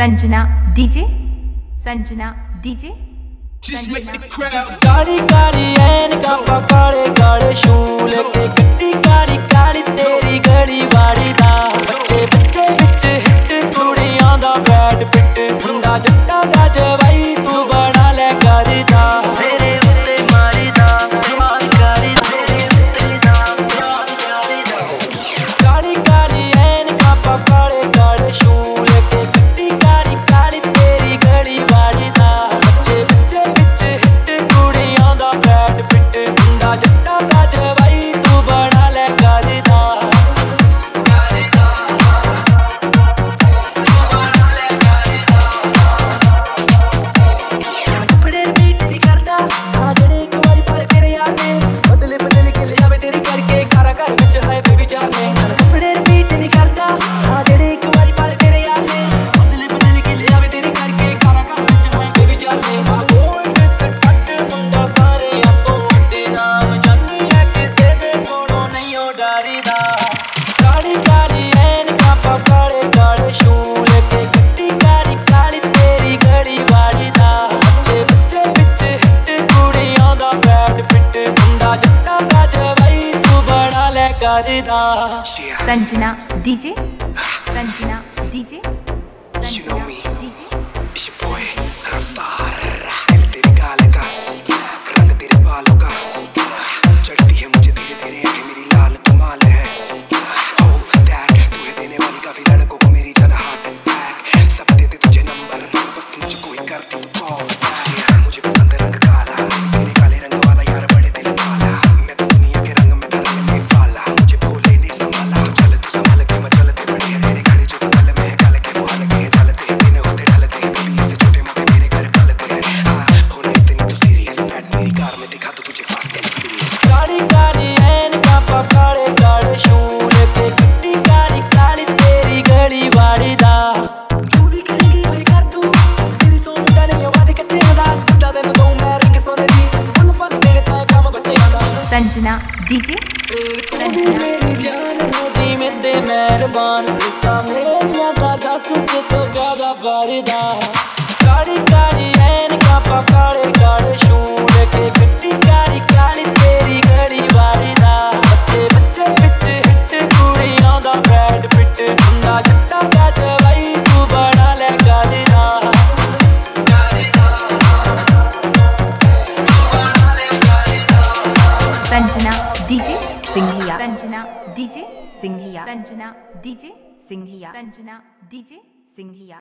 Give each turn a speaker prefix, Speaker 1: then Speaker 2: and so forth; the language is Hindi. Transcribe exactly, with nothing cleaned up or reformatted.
Speaker 1: Sanjana DJ, Sanjana DJ.
Speaker 2: Just make the crowd
Speaker 3: काली काली ऐनकां पा काले काले शूल के गड्डी काली काली तेरी गड़ी वाड़ी दा बच्चे बच्चे विच हिट कुड़ियां दा बैड पिट मुंडा जट्टा दा जवाई तू बना ले करदा तेरे उत्ते मारी दा मार करी तेरे उत्ते दा मार करी दा काली काली ऐनकां पा काले काले शूल के गड्डी काली काली तेरी गड़ी वाड़ी दा बच्चे बच्चे विच हिट कुड़ियां दा बैड पिट मुंडा जट्टा दा जवाई तू बना ले करदा
Speaker 1: Sanjana DJ, Sanjana DJ.
Speaker 2: You know me, it's your boy रफ्तार। दिल तेरे गाल का, रंग तेरे बालों का, चढ़ती है मुझे धीरे धीरे आंखें मेरी लाल कमाल है। Oh that, तू है देने वाली काफी लड़कों को मेरी ज्यादा हाथ बैक। सब देते तुझे नंबर, बस मुझे कोई करती तू कॉल बैक। मुझे पसंद है रंग काला, तेरे काले रंग वाला यार बड़े दिल वाला। मैं तो दुनिया के रंग में था रंगने वाला, मुझे भूले नहीं संभाला। तू चल तू संभाल के मैं चलते बड़े हैं तेरे खड़े जो बदल में है काले के मोहल के चलते हैं दिन होते ढलते हैं बेबी ऐसे छोटे मोटे मेरे घर पलते हैं। हाँ होना इतनी तू सीरियस बैठ मेरी कार में दिखा तो तुझे फास्ट एंड फ्यूरियस।
Speaker 3: काली काली ऐनकां पा काले काले शूल के गड्डी काली काली तेरी गड़ी वाड़ी दा तू भी करेगी होई कर तू तेरी सोच डाले ये वादे कच्चे दा सदा दिन तो मैं रिंग सोने दी फुल फन तेरे ताए काम बच्चे दा
Speaker 1: संजना डीजे,
Speaker 3: तू भी मेरी जान हो जी में दे मेहरबान बेटा मेरिया दा दस ते तो ज्यादा परदा काली काली ऐनकां पा काले काले शूल के गड्डी काली काली तेरी गड़ी वाड़ी दा बच्चे बच्चे विच हिट कुड़ियां दा बैड पिट मुंडा जट्टा दा जवाई तू बना ले करदा
Speaker 1: Sanjana DJ Singhiya, Sanjana DJ Singhiya, Sanjana DJ Singhiya, Sanjana DJ Singhia.